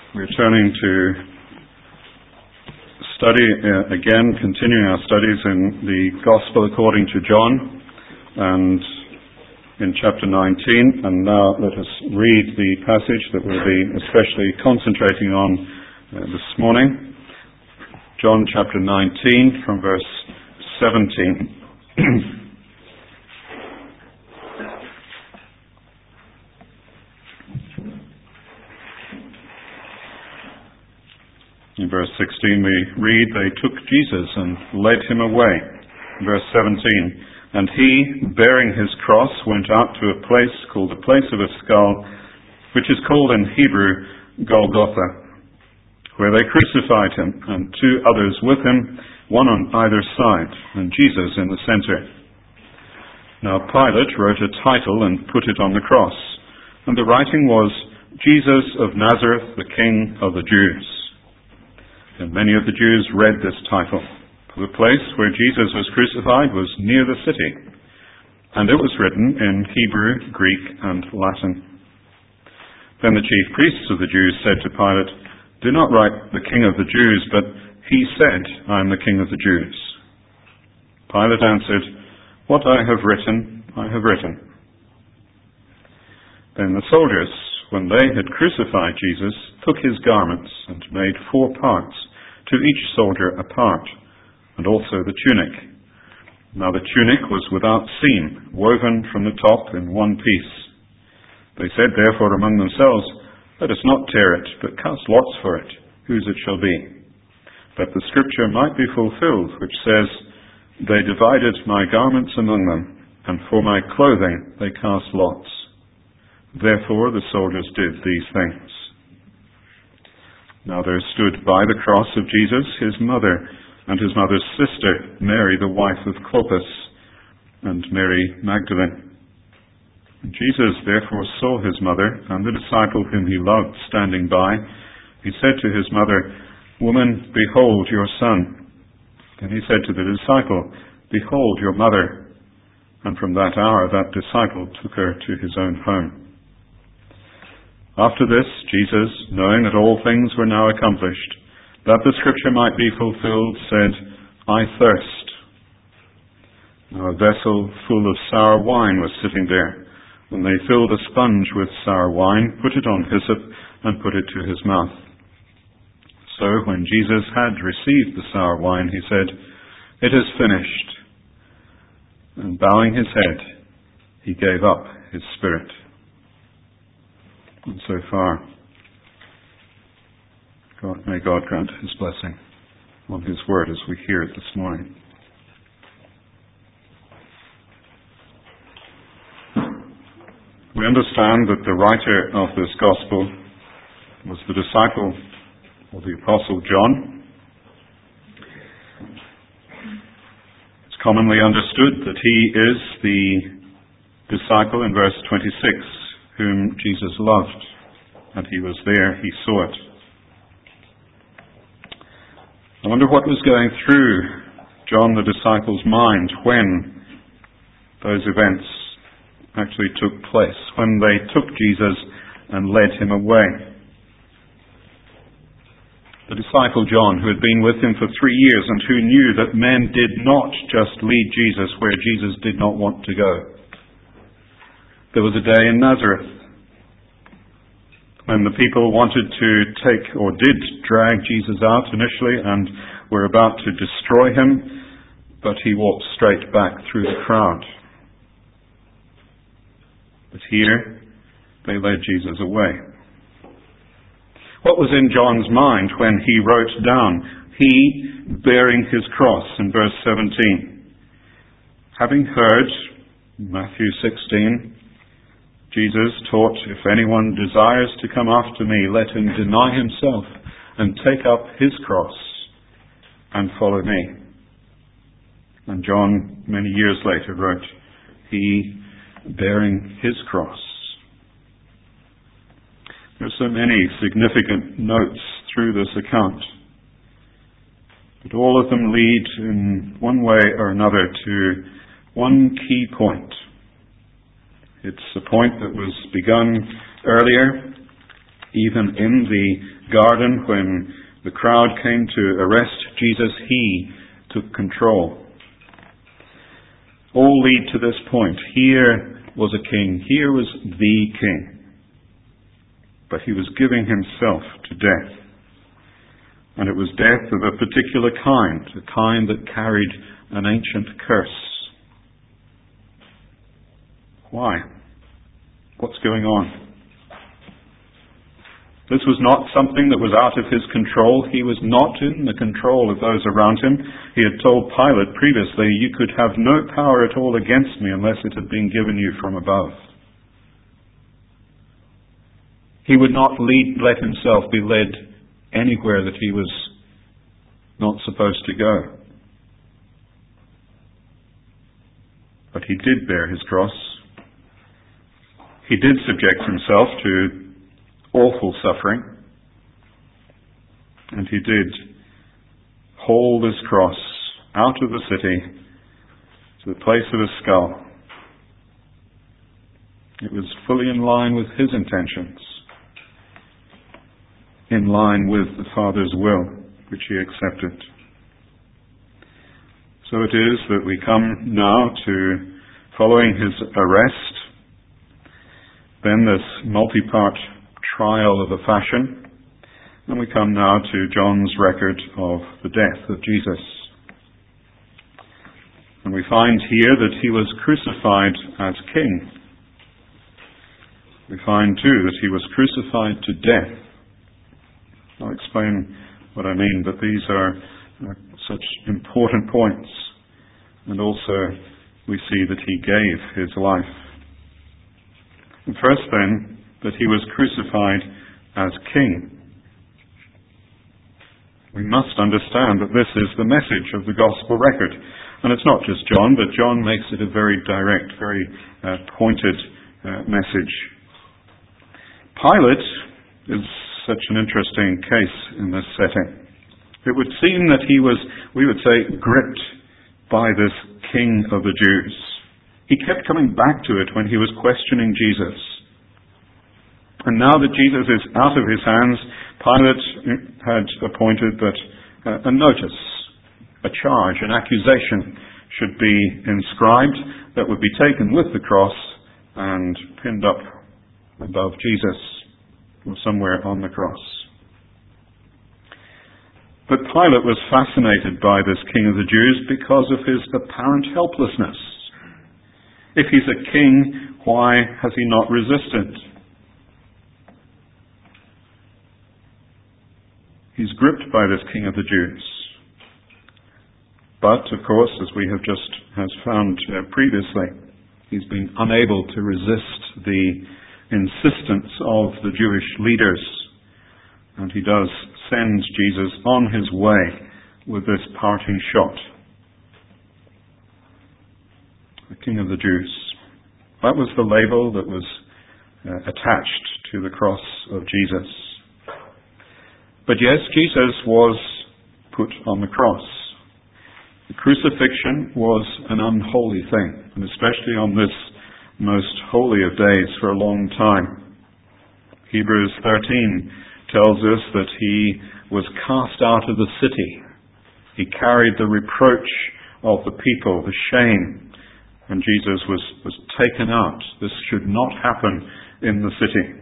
We're turning to study again, continuing our studies in the Gospel according to John, and in chapter 19. And now let us read the passage that we'll be especially concentrating on this morning. John chapter 19 from verse 17. In verse 16 we read, "They took Jesus and led him away." Verse 17, "And he, bearing his cross, went out to a place called the place of a skull, which is called in Hebrew Golgotha, where they crucified him, and two others with him, one on either side, and Jesus in the center. Now Pilate wrote a title and put it on the cross, and the writing was, 'Jesus of Nazareth, the King of the Jews.' And many of the Jews read this title, for the place where Jesus was crucified was near the city, and it was written in Hebrew, Greek, and Latin. Then the chief priests of the Jews said to Pilate, 'Do not write the King of the Jews, but he said, I am the King of the Jews.' Pilate answered, 'What I have written, I have written.' Then the soldiers, when they had crucified Jesus, took his garments and made 4 parts, to each soldier a part, and also the tunic. Now the tunic was without seam, woven from the top in one piece. They said therefore among themselves, 'Let us not tear it, but cast lots for it, whose it shall be, that the scripture might be fulfilled, which says, They divided my garments among them, and for my clothing they cast lots.' Therefore the soldiers did these things. Now there stood by the cross of Jesus his mother, and his mother's sister, Mary the wife of Clopas, and Mary Magdalene. And Jesus therefore saw his mother, and the disciple whom he loved standing by. He said to his mother, 'Woman, behold your son.' Then he said to the disciple, 'Behold your mother.' And from that hour that disciple took her to his own home. After this, Jesus, knowing that all things were now accomplished, that the scripture might be fulfilled, said, 'I thirst.' Now a vessel full of sour wine was sitting there. When they filled a sponge with sour wine, put it on hyssop, and put it to his mouth. So when Jesus had received the sour wine, he said, 'It is finished.' And bowing his head, he gave up his spirit." And so far, may God grant his blessing on his word as we hear it this morning. We understand that the writer of this gospel was the disciple of the Apostle John. It's commonly understood that he is the disciple in verse 26, whom Jesus loved, and he was there, he saw it. I wonder what was going through John the disciple's mind when those events actually took place, when they took Jesus and led him away. The disciple John, who had been with him for 3 years and who knew that men did not just lead Jesus where Jesus did not want to go. There was a day in Nazareth when the people wanted to take, or did drag Jesus out initially, and were about to destroy him, but he walked straight back through the crowd. But here, they led Jesus away. What was in John's mind when he wrote down, "He bearing his cross," in verse 17? Having heard, Matthew 16, Jesus taught, "If anyone desires to come after me, let him deny himself and take up his cross and follow me." And John, many years later, wrote, "He bearing his cross." There are so many significant notes through this account, but all of them lead in one way or another to one key point. It's a point that was begun earlier, even in the garden when the crowd came to arrest Jesus, he took control. All lead to this point. Here was a king. Here was the king. But he was giving himself to death. And it was death of a particular kind, a kind that carried an ancient curse. Why? What's going on? This was not something that was out of his control. He was not in the control of those around him. He had told Pilate previously, "You could have no power at all against me unless it had been given you from above." He would not let himself be led anywhere that he was not supposed to go. But he did bear his cross. He did subject himself to awful suffering. And he did haul this cross out of the city to the place of a skull. It was fully in line with his intentions, in line with the Father's will, which he accepted. So it is that we come now to, following his arrest, then this multi-part trial of a fashion, and we come now to John's record of the death of Jesus. And we find here that he was crucified as king. We find too that he was crucified to death. I'll explain what I mean, but these are such important points. And also we see that he gave his life. And first then, that he was crucified as king. We must understand that this is the message of the gospel record. And it's not just John, but John makes it a very direct, very pointed message. Pilate is such an interesting case in this setting. It would seem that he was, we would say, gripped by this king of the Jews. He kept coming back to it when he was questioning Jesus. And now that Jesus is out of his hands, Pilate had appointed that a notice, a charge, an accusation should be inscribed that would be taken with the cross and pinned up above Jesus or somewhere on the cross. But Pilate was fascinated by this King of the Jews because of his apparent helplessness. If he's a king, why has he not resisted? He's gripped by this King of the Jews. But, of course, as we have just found previously, he's been unable to resist the insistence of the Jewish leaders. And he does send Jesus on his way with this parting shot. The King of the Jews. That was the label that was attached to the cross of Jesus. But yes, Jesus was put on the cross. The crucifixion was an unholy thing, and especially on this most holy of days for a long time. Hebrews 13 tells us that he was cast out of the city. He carried the reproach of the people, the shame, and Jesus was taken out. This should not happen in the city.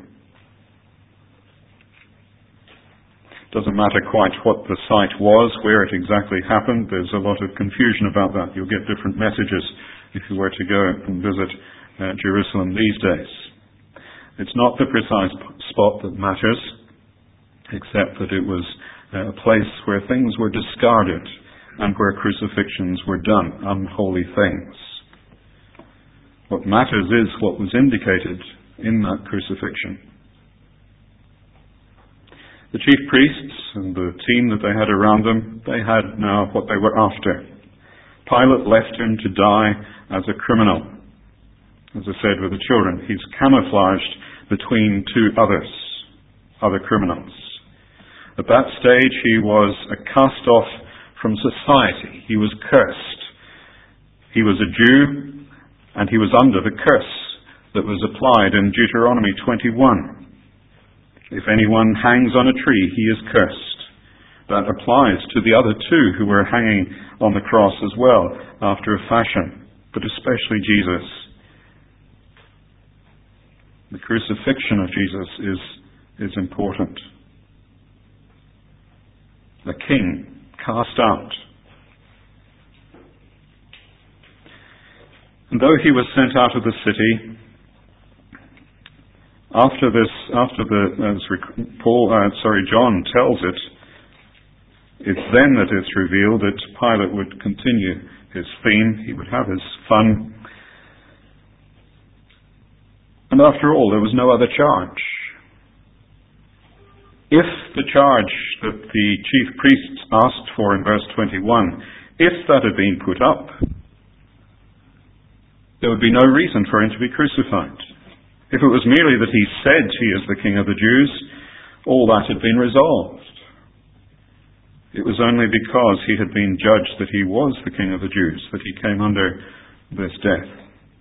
Doesn't matter quite what the site was, where it exactly happened. There's a lot of confusion about that. You'll get different messages if you were to go and visit Jerusalem these days. It's not the precise spot that matters, except that it was a place where things were discarded and where crucifixions were done, unholy things. What matters is what was indicated in that crucifixion. The chief priests and the team that they had around them, they had now what they were after. Pilate left him to die as a criminal. As I said with the children, he's camouflaged between two other criminals. At that stage, he was a cast off from society. He was cursed. He was a Jew, and he was under the curse that was applied in Deuteronomy 21. If anyone hangs on a tree, he is cursed. That applies to the other two who were hanging on the cross as well, after a fashion, but especially Jesus. The crucifixion of Jesus is important. The king cast out. And though he was sent out of the city, John tells it, it's then that it's revealed that Pilate would continue his theme. He would have his fun. And after all, there was no other charge. If the charge that the chief priests asked for in verse 21, if that had been put up, there would be no reason for him to be crucified. If it was merely that he said he is the King of the Jews, all that had been resolved. It was only because he had been judged that he was the King of the Jews that he came under this death.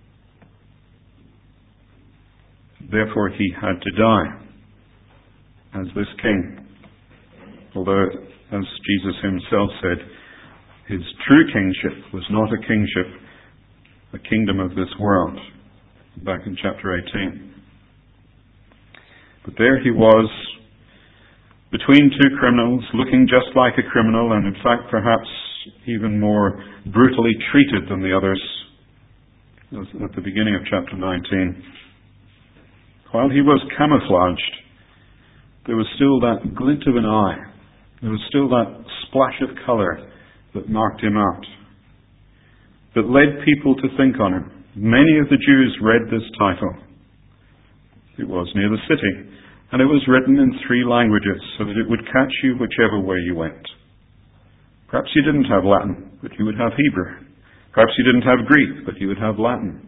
Therefore he had to die as this king. Although, as Jesus himself said, his true kingship was not a kingship, a kingdom of this world, back in chapter 18. But there he was, between two criminals, looking just like a criminal, and in fact perhaps even more brutally treated than the others, at the beginning of chapter 19. While he was camouflaged, there was still that glint of an eye. There was still that splash of colour that marked him out, that led people to think on him. Many of the Jews read this title. It was near the city, and it was written in 3 languages so that it would catch you whichever way you went. Perhaps you didn't have Latin, but you would have Hebrew. Perhaps you didn't have Greek, but you would have Latin.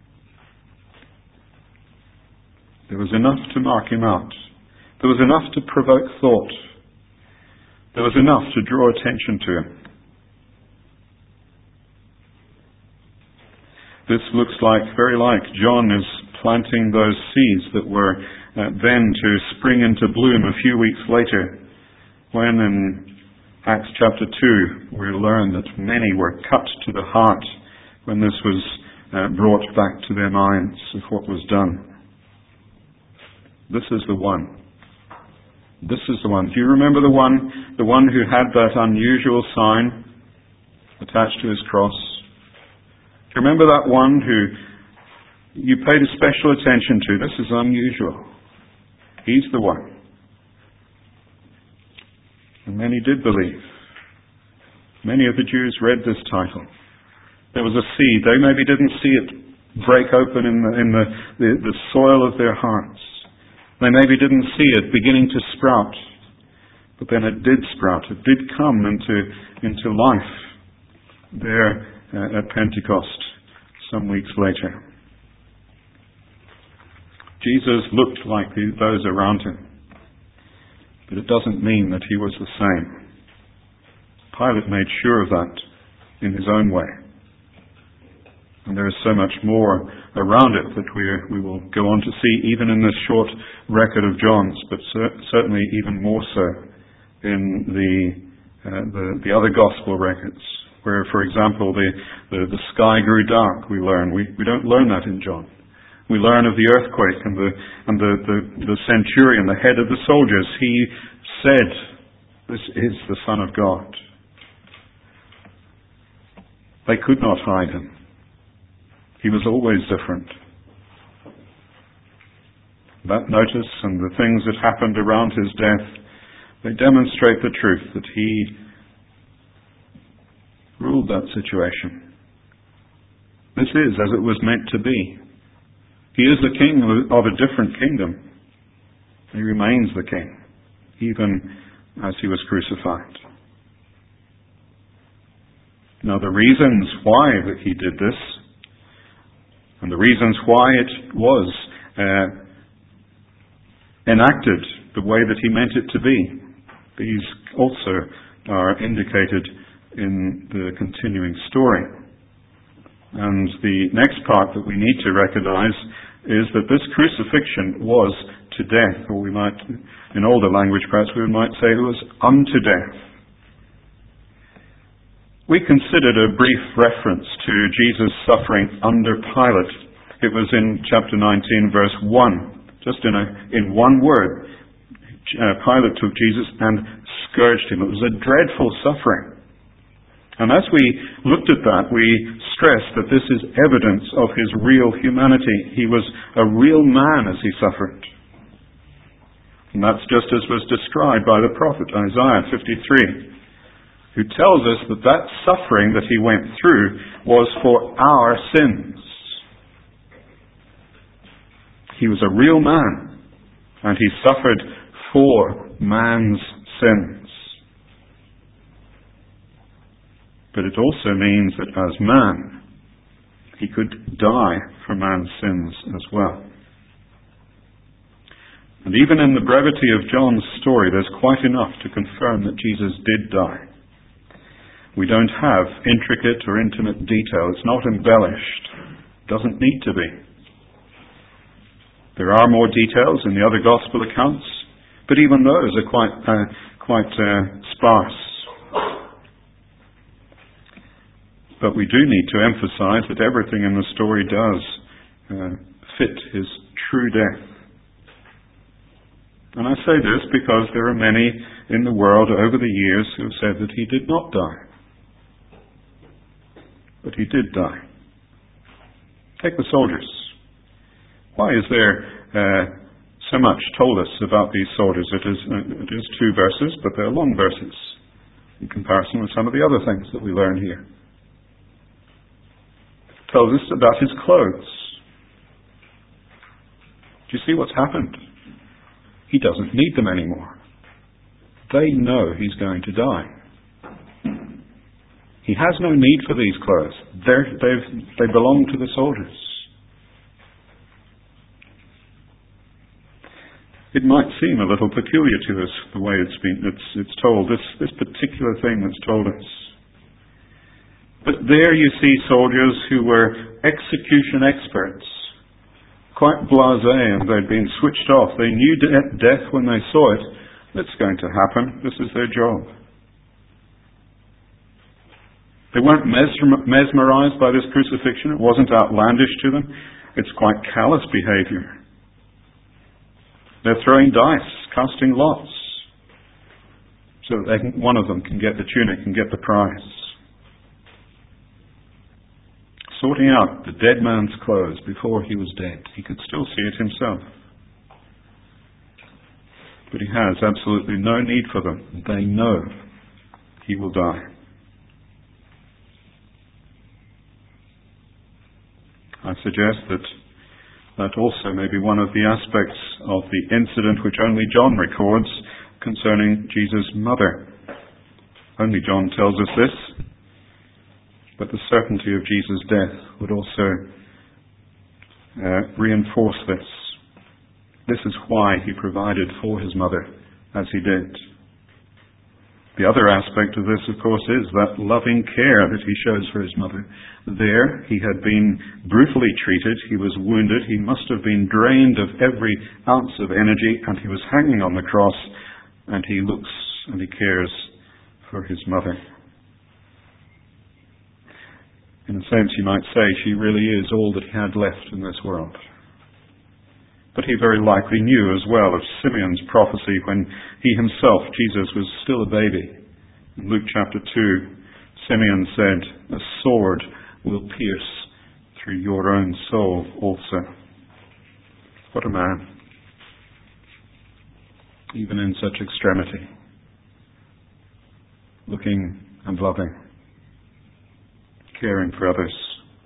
There was enough to mark him out. There was enough to provoke thought. There was enough to draw attention to him. This looks very like John is planting those seeds that were then to spring into bloom a few weeks later, when in Acts chapter 2 we learn that many were cut to the heart when this was brought back to their minds of what was done. This is the one. This is the one. Do you remember the one who had that unusual sign attached to his cross? Do you remember that one who you paid a special attention to? This is unusual. He's the one. And many did believe. Many of the Jews read this title. There was a seed. They maybe didn't see it break open in the soil of their hearts. They maybe didn't see it beginning to sprout, but then it did sprout. It did come into life there at Pentecost some weeks later. Jesus looked like those around him, but it doesn't mean that he was the same. Pilate made sure of that in his own way. And there is so much more around it that we will go on to see, even in this short record of John's, but certainly even more so in the other gospel records, where, for example, the sky grew dark. We don't learn that in John. We learn of the earthquake and the centurion, the head of the soldiers. He said, "This is the Son of God." They could not hide him. He was always different. That notice and the things that happened around his death, they demonstrate the truth that he ruled that situation. This is as it was meant to be. He is the king of a different kingdom. He remains the king, even as he was crucified. Now, the reasons why that he did this, and the reasons why it was enacted the way that he meant it to be, these also are indicated in the continuing story. And the next part that we need to recognize is that this crucifixion was to death, or we might, in older language perhaps, we might say it was unto death. We considered a brief reference to Jesus' suffering under Pilate. It was in chapter 19, verse 1. Just in one word, Pilate took Jesus and scourged him. It was a dreadful suffering. And as we looked at that, we stressed that this is evidence of his real humanity. He was a real man as he suffered. And that's just as was described by the prophet Isaiah 53, who tells us that that suffering that he went through was for our sins. He was a real man, and he suffered for man's sins. But it also means that as man, he could die for man's sins as well. And even in the brevity of John's story, there's quite enough to confirm that Jesus did die. We don't have intricate or intimate detail. It's not embellished. It doesn't need to be. There are more details in the other gospel accounts, but even those are quite sparse. But we do need to emphasize that everything in the story does fit his true death. And I say this because there are many in the world over the years who have said that he did not die. But he did die. Take the soldiers. Why is there so much told us about these soldiers? It is 2 verses, but they're long verses in comparison with some of the other things that we learn here. Tells us about his clothes. Do you see what's happened? He doesn't need them anymore. They know he's going to die. He has no need for these clothes. They belong to the soldiers. It might seem a little peculiar to us the way it's told. This particular thing that's told us. But there you see soldiers who were execution experts, quite blasé, and they'd been switched off. They knew death when they saw it. It's going to happen. This is their job. They weren't mesmerized by this crucifixion. It wasn't outlandish to them. It's quite callous behavior. They're throwing dice, casting lots, so that one of them can get the tunic and get the prize. Sorting out the dead man's clothes before he was dead. He could still see it himself. But he has absolutely no need for them. They know he will die. I suggest that also may be one of the aspects of the incident which only John records concerning Jesus' mother. Only John tells us this. But the certainty of Jesus' death would also reinforce this. This is why he provided for his mother as he did. The other aspect of this, of course, is that loving care that he shows for his mother. There, he had been brutally treated. He was wounded. He must have been drained of every ounce of energy, and he was hanging on the cross, and he looks and he cares for his mother. In a sense, you might say she really is all that he had left in this world. But he very likely knew as well of Simeon's prophecy when he himself, Jesus, was still a baby. In Luke chapter 2, Simeon said, "A sword will pierce through your own soul also." What a man. Even in such extremity. Looking and loving. Caring for others.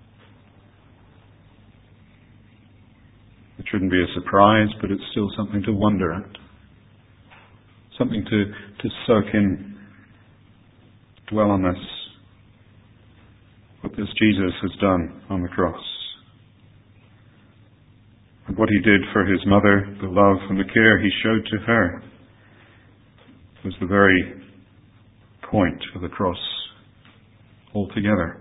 It shouldn't be a surprise, but it's still something to wonder at. Something to soak in. Dwell on this. What this Jesus has done on the cross. And what he did for his mother, the love and the care he showed to her, was the very point of the cross altogether.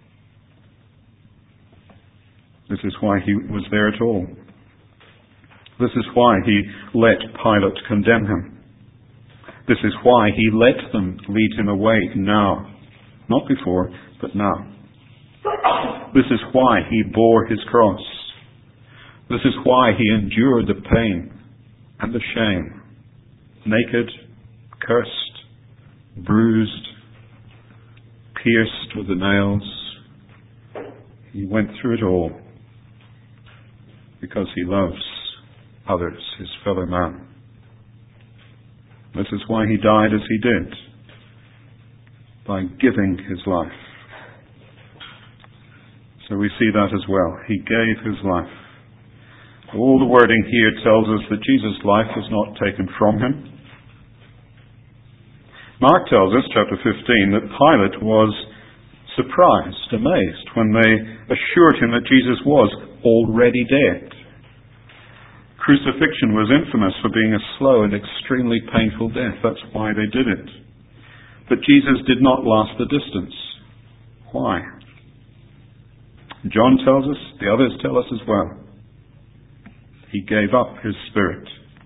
This is why he was there at all. This is why he let Pilate condemn him. This is why he let them lead him away now. Not before, but now. This is why he bore his cross. This is why he endured the pain and the shame. Naked, cursed, bruised, pierced with the nails. He went through it all because he loves others, his fellow man. This is why he died as he did, by giving his life. So we see that as well. He gave his life. All the wording here tells us that Jesus' life was not taken from him. Mark tells us, chapter 15, that Pilate was surprised, amazed, when they assured him that Jesus was already dead. Crucifixion was infamous for being a slow and extremely painful death. That's why they did it. But Jesus did not last the distance. Why? John tells us, the others tell us as well. He gave up his spirit.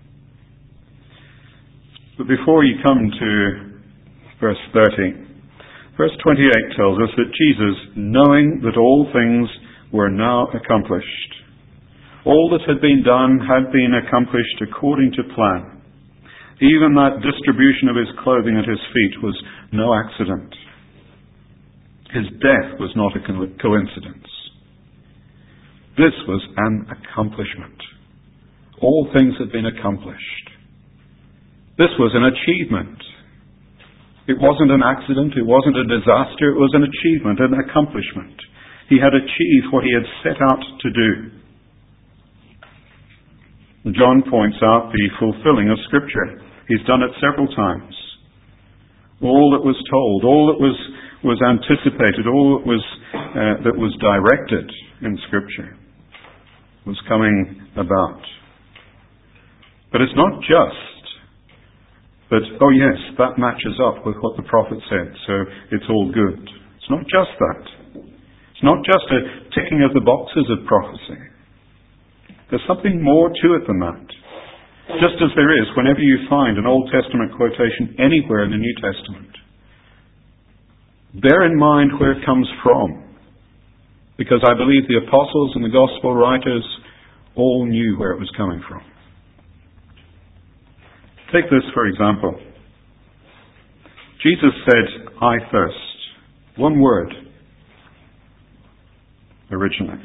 But before you come to verse 30, verse 28 tells us that Jesus, knowing that all things were now accomplished, all that had been done had been accomplished according to plan. Even that distribution of his clothing at his feet was no accident. His death was not a coincidence. This was an accomplishment. All things had been accomplished. This was an achievement. It wasn't an accident, it wasn't a disaster, it was an achievement, an accomplishment. He had achieved what he had set out to do. John points out the fulfilling of Scripture. He's done it several times. All that was told, all that was anticipated, all that was directed in Scripture was coming about. But it's not just that, oh yes, that matches up with what the prophet said, so it's all good. It's not just that. It's not just a ticking of the boxes of prophecy. There's something more to it than that. Just as there is whenever you find an Old Testament quotation anywhere in the New Testament. Bear in mind where it comes from. Because I believe the apostles and the gospel writers all knew where it was coming from. Take this for example. Jesus said, I thirst. One word. Originally.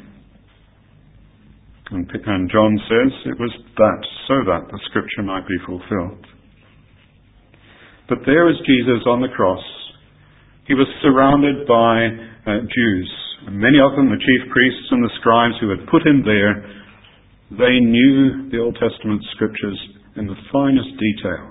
And John says it was that, so that the Scripture might be fulfilled. But there is Jesus on the cross. He was surrounded by Jews. And many of them, the chief priests and the scribes who had put him there, they knew the Old Testament Scriptures in the finest detail.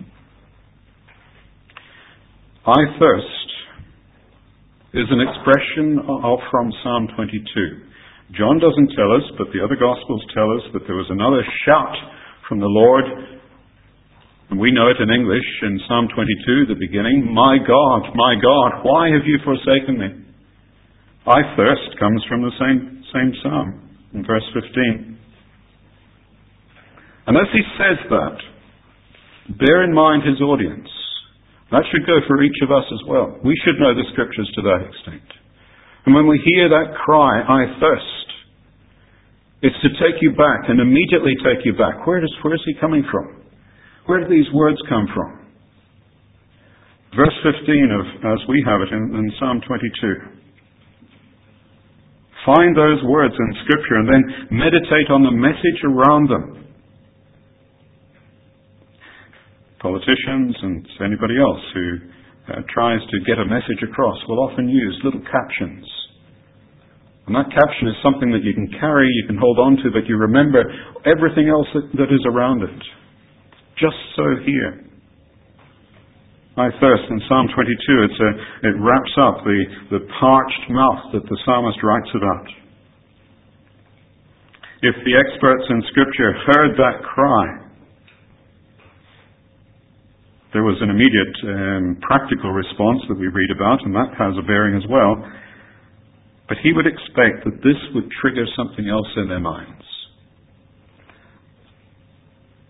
I thirst is an expression from Psalm 22. John doesn't tell us, but the other Gospels tell us that there was another shout from the Lord, and we know it in English in Psalm 22, the beginning, my God, why have you forsaken me? I thirst comes from the same psalm in verse 15. And as he says that, bear in mind his audience. That should go for each of us as well. We should know the Scriptures to that extent. And when we hear that cry, I thirst, it's to take you back and immediately take you back. Where is he coming from? Where do these words come from? Verse 15 as we have it in Psalm 22. Find those words in Scripture and then meditate on the message around them. Politicians and anybody else who tries to get a message across will often use little captions. And that caption is something that you can carry, you can hold on to, but you remember everything else that is around it. Just so here. I thirst in Psalm 22, it wraps up the parched mouth that the psalmist writes about. If the experts in Scripture heard that cry, there was an immediate practical response that we read about, and that has a bearing as well. But he would expect that this would trigger something else in their minds.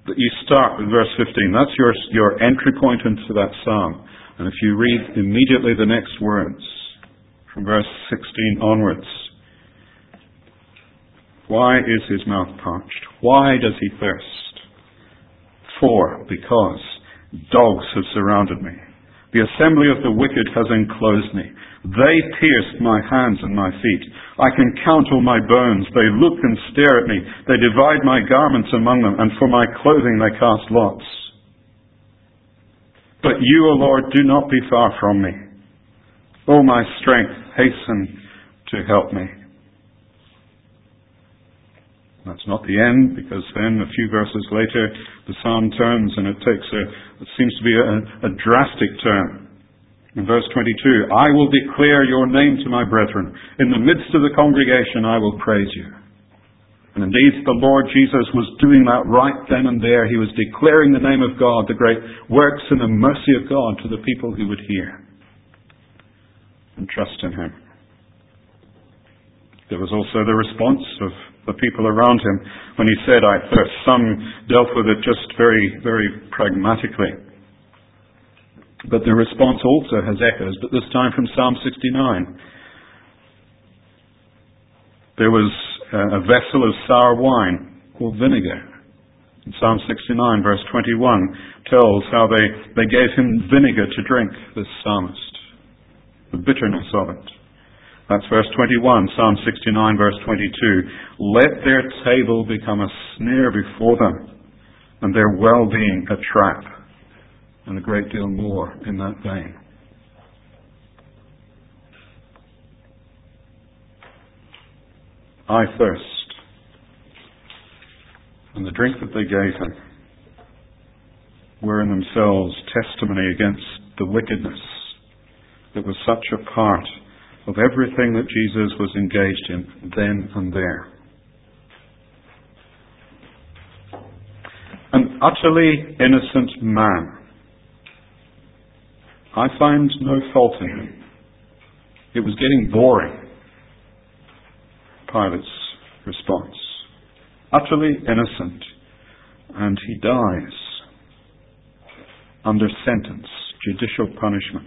That you start with verse 15. That's your entry point into that psalm. And if you read immediately the next words, from verse 16 onwards, why is his mouth parched? Why does he thirst? Because dogs have surrounded me. The assembly of the wicked has enclosed me. They pierced my hands and my feet. I can count all my bones. They look and stare at me. They divide my garments among them, and for my clothing they cast lots. But you, O Lord, do not be far from me. O my strength, hasten to help me. That's not the end, because then a few verses later the psalm turns and it seems to be a drastic turn. In verse 22, I will declare your name to my brethren. In the midst of the congregation I will praise you. And indeed the Lord Jesus was doing that right then and there. He was declaring the name of God, the great works and the mercy of God to the people who would hear and trust in him. There was also the response of the people around him when he said, I thirst. Some dealt with it just very, very pragmatically. But the response also has echoes, but this time from Psalm 69. There was a vessel of sour wine called vinegar. In Psalm 69, verse 21, tells how they gave him vinegar to drink, this psalmist. The bitterness of it. That's verse 21, Psalm 69, verse 22. Let their table become a snare before them, and their well-being a trap. And a great deal more in that vein. I thirst. And the drink that they gave him were in themselves testimony against the wickedness that was such a part of everything that Jesus was engaged in then and there. An utterly innocent man. I find no fault in him. It was getting boring. Pilate's response. Utterly innocent. And he dies under sentence, judicial punishment.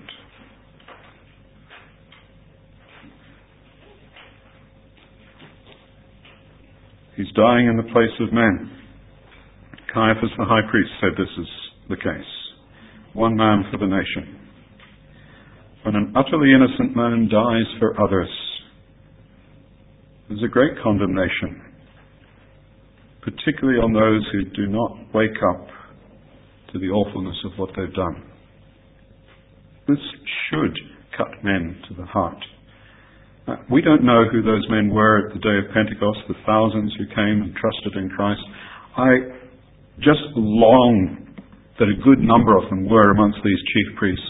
He's dying in the place of men. Caiaphas the high priest said this is the case. One man for the nation. When an utterly innocent man dies for others, there's a great condemnation, particularly on those who do not wake up to the awfulness of what they've done. This should cut men to the heart. We don't know who those men were at the day of Pentecost, the thousands who came and trusted in Christ. I just long that a good number of them were amongst these chief priests,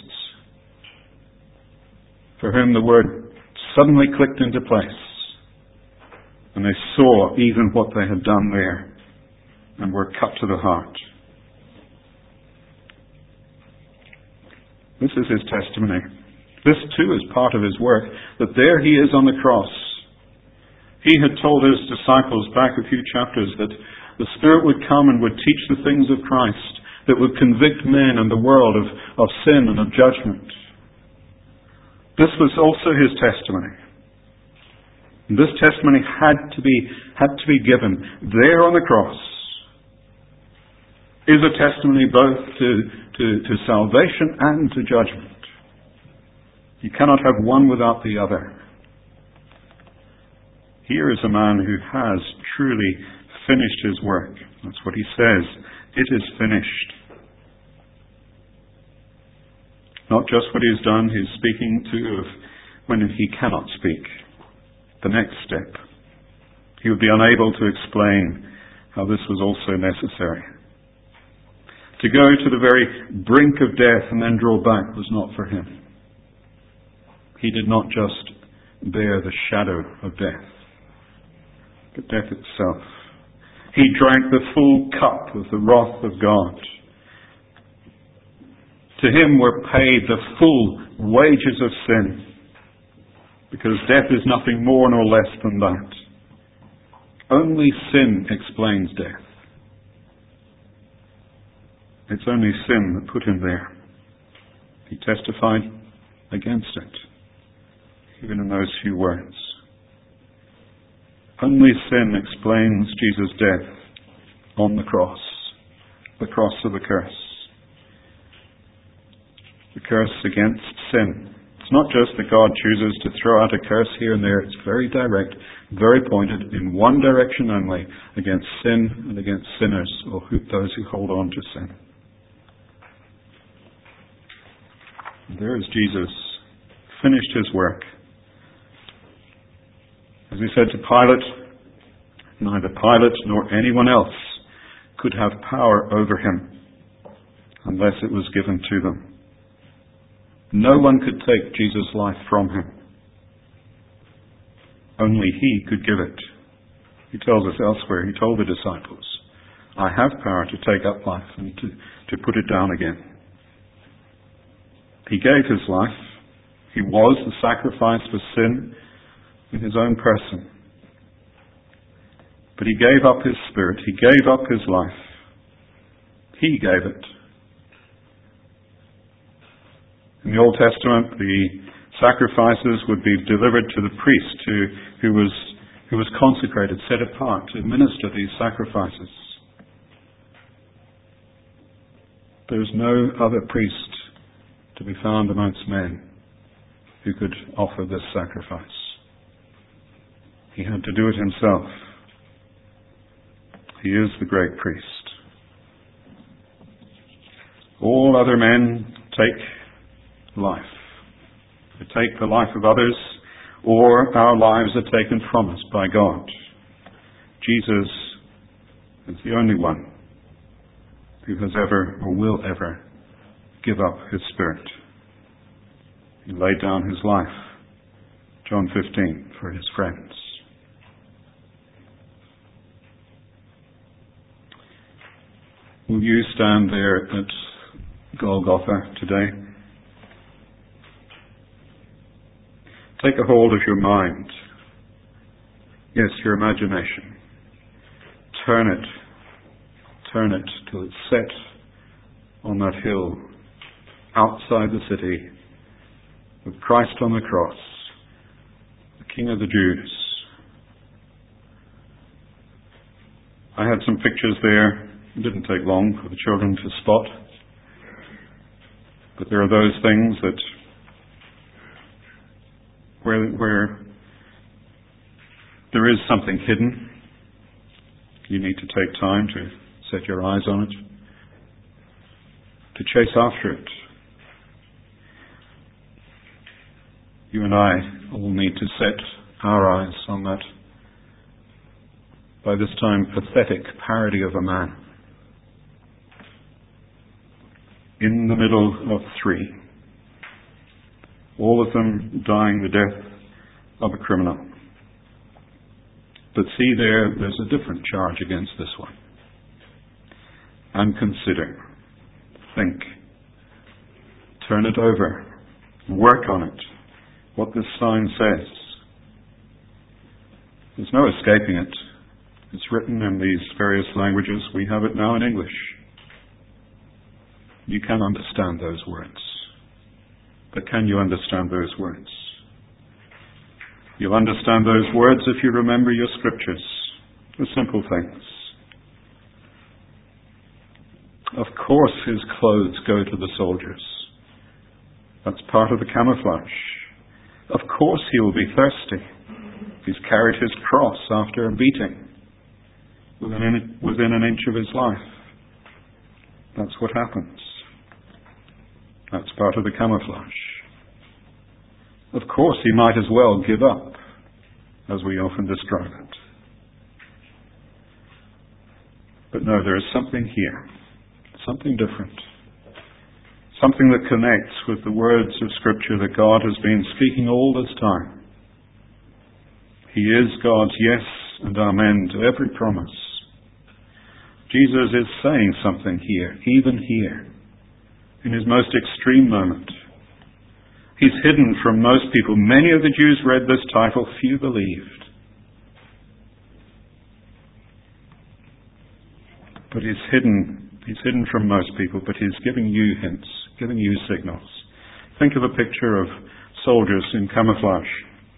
for whom the word suddenly clicked into place, and they saw even what they had done there, and were cut to the heart. This is his testimony. This too is part of his work, that there he is on the cross. He had told his disciples back a few chapters that the Spirit would come and would teach the things of Christ, that would convict men and the world of sin and of judgment. This was also his testimony. And this testimony had to be given there on the cross. Is a testimony both to salvation and to judgment. You cannot have one without the other. Here is a man who has truly finished his work. That's what he says. It is finished. Not just what he's done, he's speaking too of when he cannot speak. The next step. He would be unable to explain how this was also necessary. To go to the very brink of death and then draw back was not for him. He did not just bear the shadow of death, but death itself. He drank the full cup of the wrath of God. To him were paid the full wages of sin, because death is nothing more nor less than that. Only sin explains death. It's only sin that put him there. He testified against it, even in those few words. Only sin explains Jesus' death on the cross of the curse. The curse against sin. It's not just that God chooses to throw out a curse here and there. It's very direct, very pointed, in one direction only, against sin and against sinners, or those who hold on to sin. And there is Jesus, finished his work. As he said to Pilate, neither Pilate nor anyone else could have power over him unless it was given to them. No one could take Jesus' life from him. Only he could give it. He tells us elsewhere, he told the disciples, I have power to take up life and to put it down again. He gave his life. He was the sacrifice for sin in his own person. But he gave up his spirit. He gave up his life. He gave it. In the Old Testament, the sacrifices would be delivered to the priest who was consecrated, set apart to administer these sacrifices. There is no other priest to be found amongst men who could offer this sacrifice. He had to do it himself. He is the great priest. All other men take life. They take the life of others, or our lives are taken from us by God. Jesus is the only one who has ever or will ever give up his spirit. He laid down his life, John 15, for his friends. Will you stand there at Golgotha today? Take a hold of your mind. Yes, your imagination. Turn it till it's set on that hill outside the city with Christ on the cross, the King of the Jews. I had some pictures there. It didn't take long for the children to spot. But there are those things that where there is something hidden, you need to take time to set your eyes on it, to chase after it. You and I all need to set our eyes on that, by this time, pathetic parody of a man. In the middle of three. All of them dying the death of a criminal. But see there's a different charge against this one. And consider, think, turn it over, work on it, what this sign says. There's no escaping it. It's written in these various languages. We have it now in English. You can understand those words. But can you understand those words? You'll understand those words if you remember your scriptures, the simple things. Of course his clothes go to the soldiers. That's part of the camouflage. Of course he will be thirsty. He's carried his cross after a beating within an inch of his life. That's what happens. That's part of the camouflage. Of course, he might as well give up, as we often describe it. But no, there is something here, something different, something that connects with the words of Scripture that God has been speaking all this time. He is God's yes and amen to every promise. Jesus is saying something here, even here, in his most extreme moment. He's hidden from most people. Many of the Jews read this title, few believed. But he's hidden He's hidden from most people, but he's giving you hints, giving you signals. Think of a picture of soldiers in camouflage.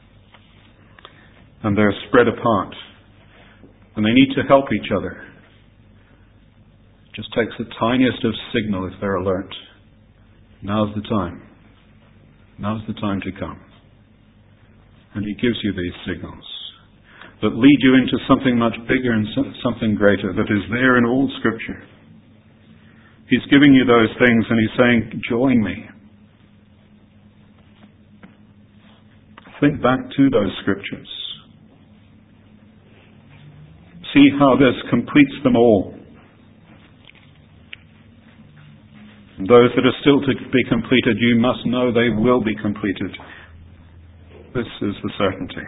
And they're spread apart. And they need to help each other. It just takes the tiniest of signal if they're alert. Now's the time. Now's the time to come. And he gives you these signals that lead you into something much bigger and something greater that is there in all Scripture. He's giving you those things and he's saying, join me. Think back to those Scriptures. See how this completes them all. And those that are still to be completed, you must know they will be completed. This is the certainty.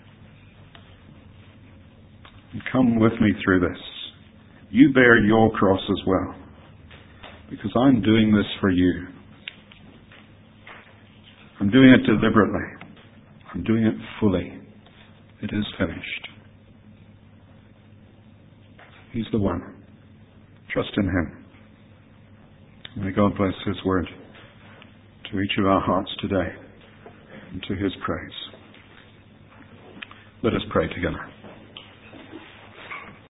And come with me through this. You bear your cross as well, because I'm doing this for you. I'm doing it deliberately. I'm doing it fully. It is finished. He's the one. Trust in him. May God bless his word to each of our hearts today and to his praise. Let us pray together.